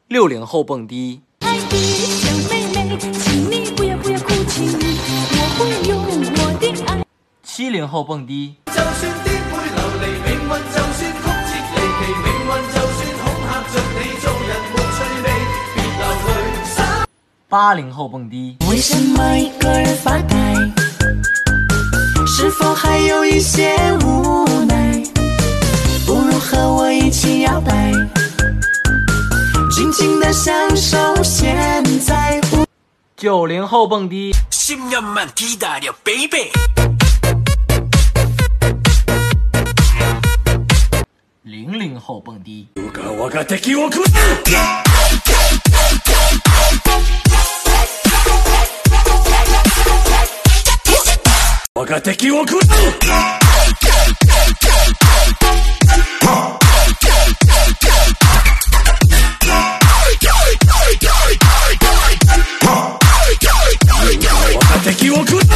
60后蹦迪。 爱的小妹妹，请你不要哭泣，我会用我的爱。 70后蹦迪。 就算顛沛流離，命運就算曲折離奇，命運就算恐嚇着你，做人沒趣味，別流淚。 80後蹦迪。 為什麼一個人發呆？是否還有一些無奈？不如和我一起搖擺，盡情地享受現在。 90後蹦迪。 心要慢滴答了 ，baby。 00後蹦迪。 我が敵を食う。我が敵を食う。敵を食う。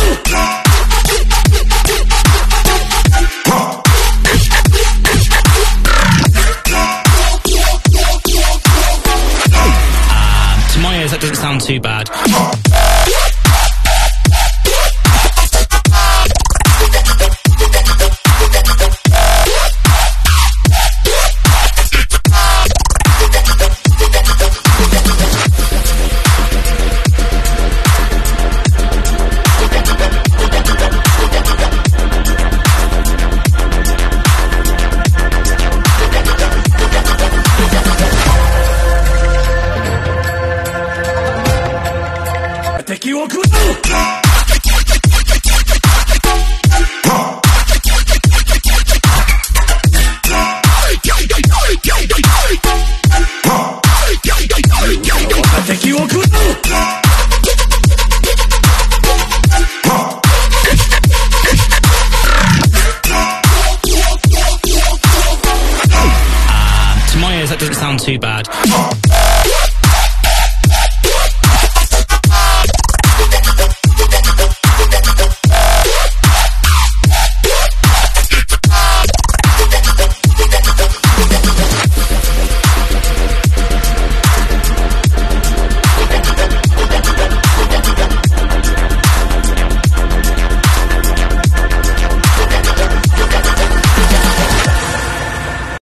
To my ears, that doesn't sound too bad. To my ears, that doesn't sound too bad.